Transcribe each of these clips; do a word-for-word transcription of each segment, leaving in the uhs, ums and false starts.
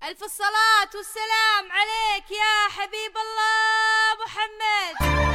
ألف الصلاة والسلام عليك يا حبيب الله محمد.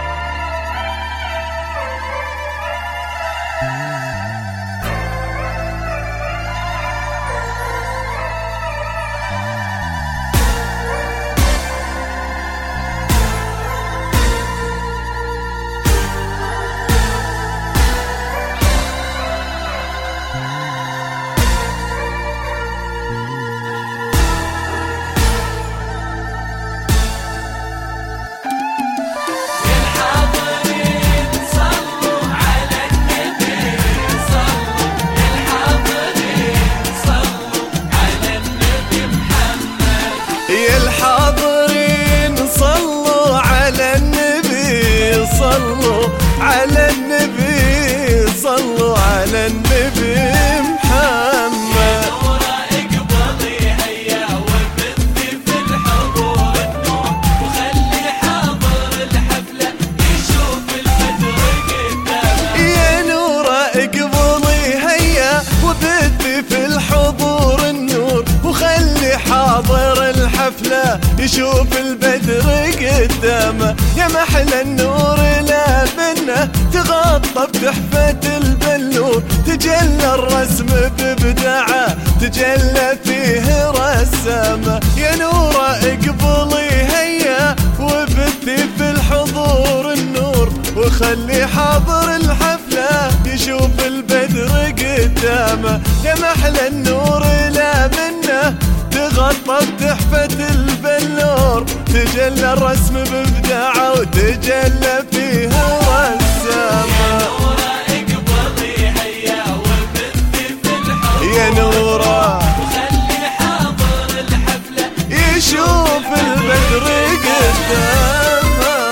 الحاضرين صلوا على النبي، صلوا على النبي، صلوا على النبي محمد. نوره اقبضي هيا وبثي في الحضور النور، وخلي حاضر الحفلة يشوف البدر قدامه. يا نوره اقبضي هيا وبثي في الحضور النور، وخلي حاضر الحفلة يشوف البدر قدامه. يا محلى النور لا منه تغطى بتحفة البلور، تجلى الرسم بابداعه تجلى فيه رسامه. يا نوره اقبلي هيا وبثي في الحضور النور، وخلي حاضر الحفلة يشوف البدر قدامه. يا محلى النور لا منه تغطى بتحفة البلور، تجلى الرسم بابداعه وتجلى فيه رسامه. نوره اقبضي هيا وبثي في الحضور، يا نوره وخلي حاضر الحفلة يشوف البدر قدامه.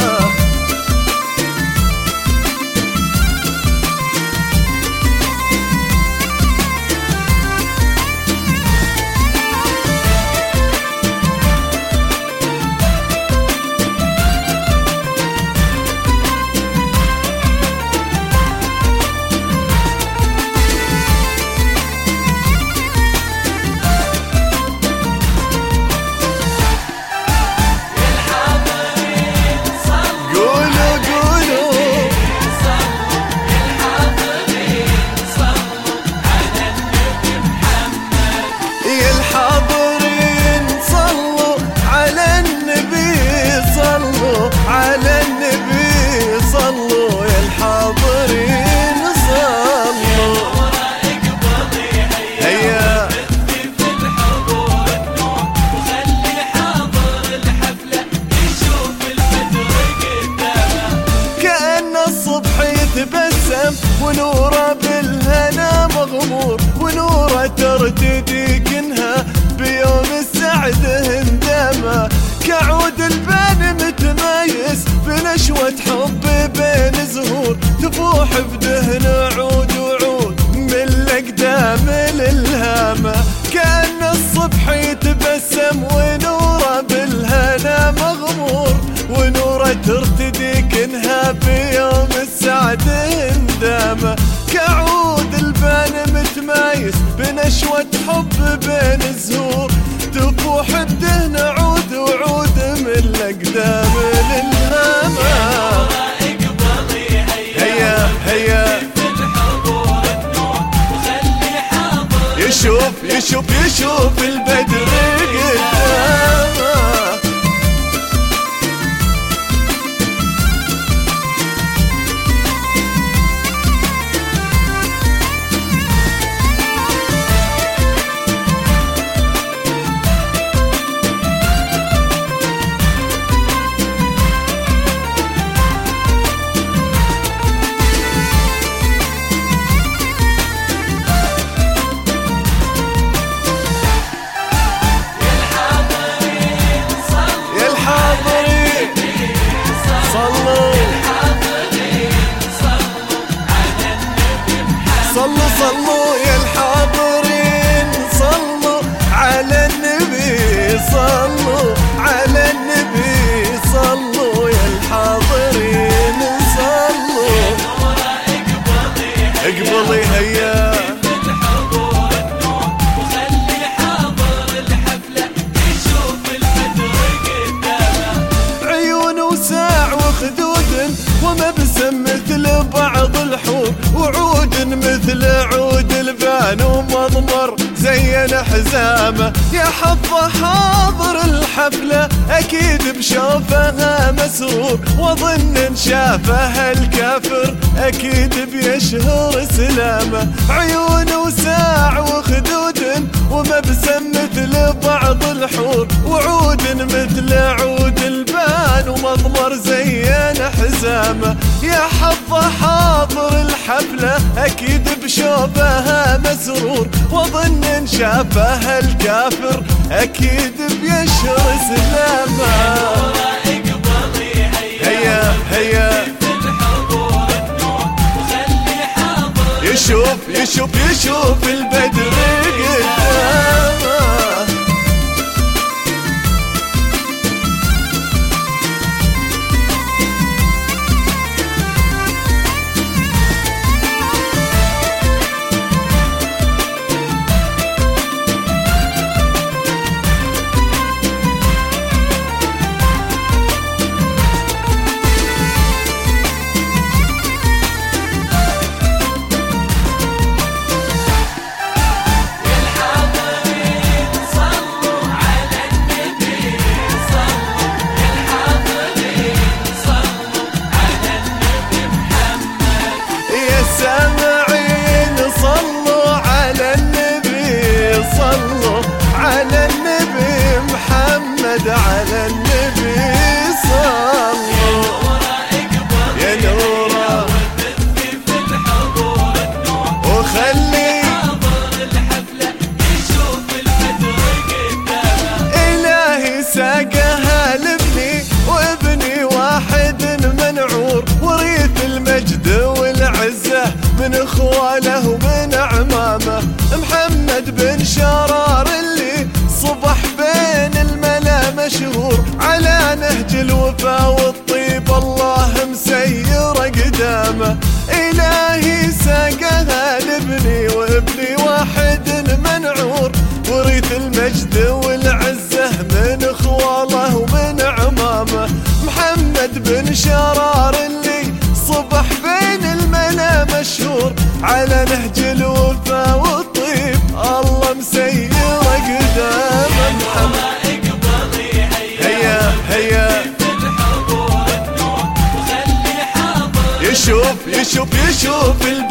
الحاضرين صلوا على النبي، صلوا على النبي، صلوا يا الحاضرين صلوا. نوره اقبضي هيا هيا وبثي في الحضور النور، وخلي حاضر الحفلة يشوف البدر قدامه. كأن الصبح يتبسم ونوره بالهنا مغمور، ونوره ترتدي كنها بيوم السعد هندامه. كعود البان متمايز بنشوة حب بين زهور، تفوح بدهن عود وعود من الأقدام للهامة. كأن الصبح يتبسم ونوره بالهنا مغمور، ونوره ترتدي كنها بيوم السعد هندامه. كعود البان متمايز بنشوة حب بين الزهور، تفوح بدهن عود وعود من الأقدام للهامة. نوره اقبضي هيا هيا هيا في الحضور النور، وخلي حاضر يشوف يشوف يشوف البدر قدامه. زين حزامه. يا حظه حاضر الحفلة أكيد بشوفها مسرور، وظن إن شافها الكافر أكيد بيشهر سلامه. عيون وساع وخدود ومبسم مثل بعض الحور، وعود مثل عود البان ومضمر زين حزامه. يا حظه حاضر الحفلة أكيد بشوفها مسرور، وظن إن شافها الكافر أكيد بيشهر سلامه. هيا هيا يشوف يشوف يشوف البدر قدامه. السامعين صلوا على النبي، صلوا على النبي محمد، على النبي صلوا. يا نوره وخلي إلهي ساقها لابني، وابني واحد منعور، وريث المجد والعزة من اخواله ومن عمامه. محمد بن شرار اللي صبح بين الملا مشهور، على نهج الوفا والطيب الله مسير قدامه. إلهي ساقها لابني وابني واحد منعور، وريث المجد والعزة من اخواله ومن عمامه. محمد بن شرار اللي صبح بين الملا مشهور، على نهج الوفا والطيب الله مسير قدامه. محمد هيا هيا يشوف يشوف يشوف